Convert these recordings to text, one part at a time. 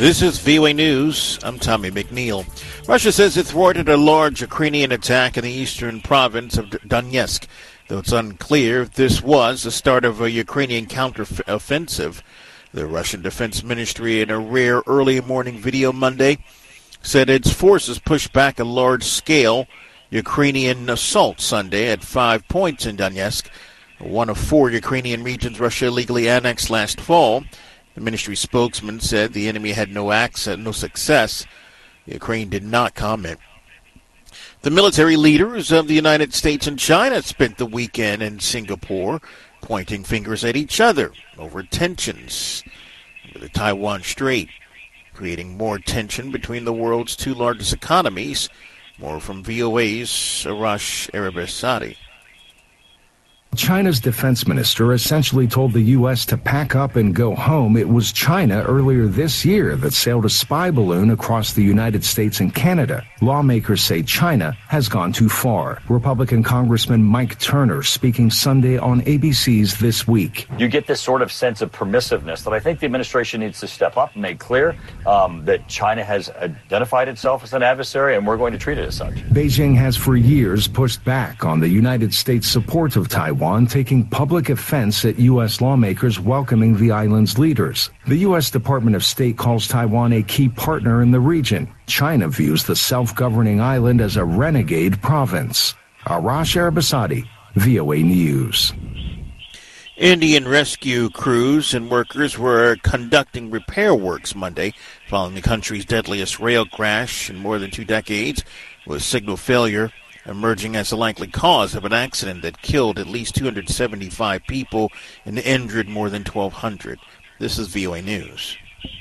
This is VOA News. I'm Tommy McNeil. Russia says it thwarted a large Ukrainian attack in the eastern province of Donetsk, though it's unclear if this was the start of a Ukrainian counteroffensive. The Russian Defense Ministry, in a rare early morning video Monday, said its forces pushed back a large-scale Ukrainian assault Sunday at 5 points in Donetsk, one of 4 Ukrainian regions Russia illegally annexed last fall. The ministry spokesman said the enemy had no success. Ukraine did not comment. The military leaders of the United States and China spent the weekend in Singapore, pointing fingers at each other over tensions over the Taiwan Strait, creating more tension between the world's 2 largest economies. More from VOA's Arash Arabasadi. China's defense minister essentially told the U.S. to pack up and go home. It was China earlier this year that sailed a spy balloon across the United States and Canada. Lawmakers say China has gone too far. Republican Congressman Mike Turner speaking Sunday on ABC's This Week. You get this sort of sense of permissiveness that I think the administration needs to step up and make clear that China has identified itself as an adversary and we're going to treat it as such. Beijing has for years pushed back on the United States' support of Taiwan, taking public offense at U.S. lawmakers welcoming the island's leaders. The U.S. Department of State calls Taiwan a key partner in the region. China views the self-governing island as a renegade province. Arash Arabasadi, VOA News. Indian rescue crews and workers were conducting repair works Monday following the country's deadliest rail crash in more than 2 decades, with signal failure emerging as a likely cause of an accident that killed at least 275 people and injured more than 1,200. This is VOA News.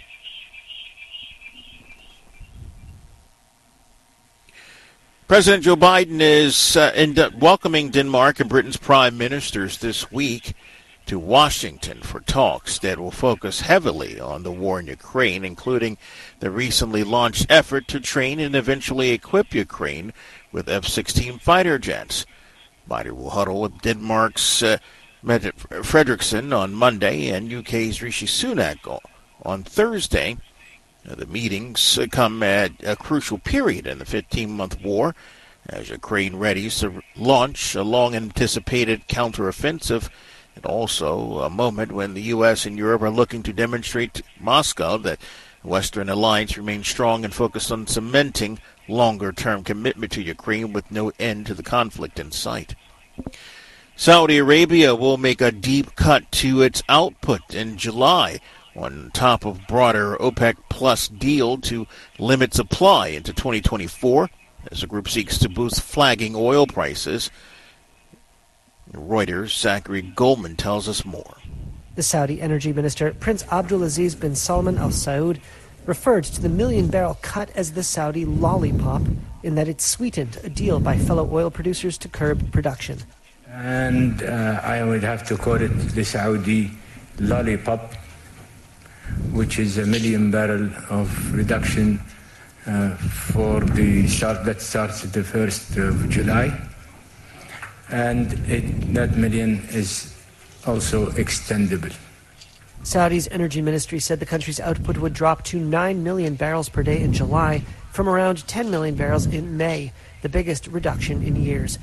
President Joe Biden is welcoming Denmark and Britain's prime ministers this week to Washington for talks that will focus heavily on the war in Ukraine, including the recently launched effort to train and eventually equip Ukraine with F-16 fighter jets. Biden will huddle with Denmark's Mette Frederiksen on Monday and UK's Rishi Sunak on Thursday. The meetings come at a crucial period in the 15-month war as Ukraine readies to launch a long-anticipated counteroffensive, and also a moment when the U.S. and Europe are looking to demonstrate to Moscow that the Western alliance remains strong and focused on cementing longer-term commitment to Ukraine with no end to the conflict in sight. Saudi Arabia will make a deep cut to its output in July on top of broader OPEC Plus deal to limit supply into 2024 as the group seeks to boost flagging oil prices. Reuters' Zachary Goldman tells us more. The Saudi energy minister, Prince Abdulaziz bin Salman Al Saud, referred to the million-barrel cut as the Saudi lollipop, in that it sweetened a deal by fellow oil producers to curb production. And I would have to call it the Saudi lollipop, which is a million barrel of reduction for the start that starts at the 1st of July. And that million is also extendable. Saudi's energy ministry said the country's output would drop to 9 million barrels per day in July from around 10 million barrels in May, the biggest reduction in years.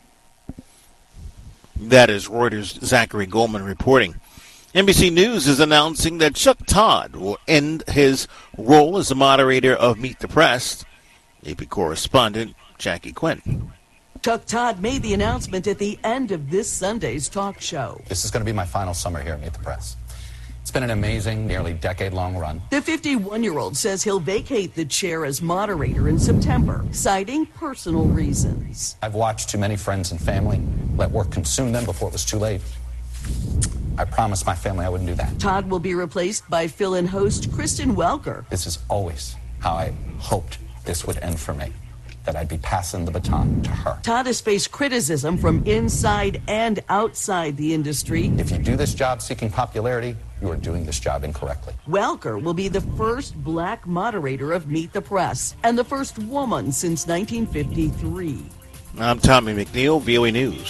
That is Reuters' Zachary Goldman reporting. NBC News is announcing that Chuck Todd will end his role as the moderator of Meet the Press. AP correspondent Jackie Quinn. Chuck Todd made the announcement at the end of this Sunday's talk show. This is going to be my final summer here at Meet the Press. It's been an amazing, nearly decade-long run. The 51-year-old says he'll vacate the chair as moderator in September, citing personal reasons. I've watched too many friends and family let work consume them before it was too late. I promised my family I wouldn't do that. Todd will be replaced by fill-in host Kristen Welker. This is always how I hoped this would end for me, that I'd be passing the baton to her. Todd has faced criticism from inside and outside the industry. If you do this job seeking popularity, you are doing this job incorrectly. Welker will be the first black moderator of Meet the Press and the first woman since 1953. I'm Tommy McNeil, VOA News.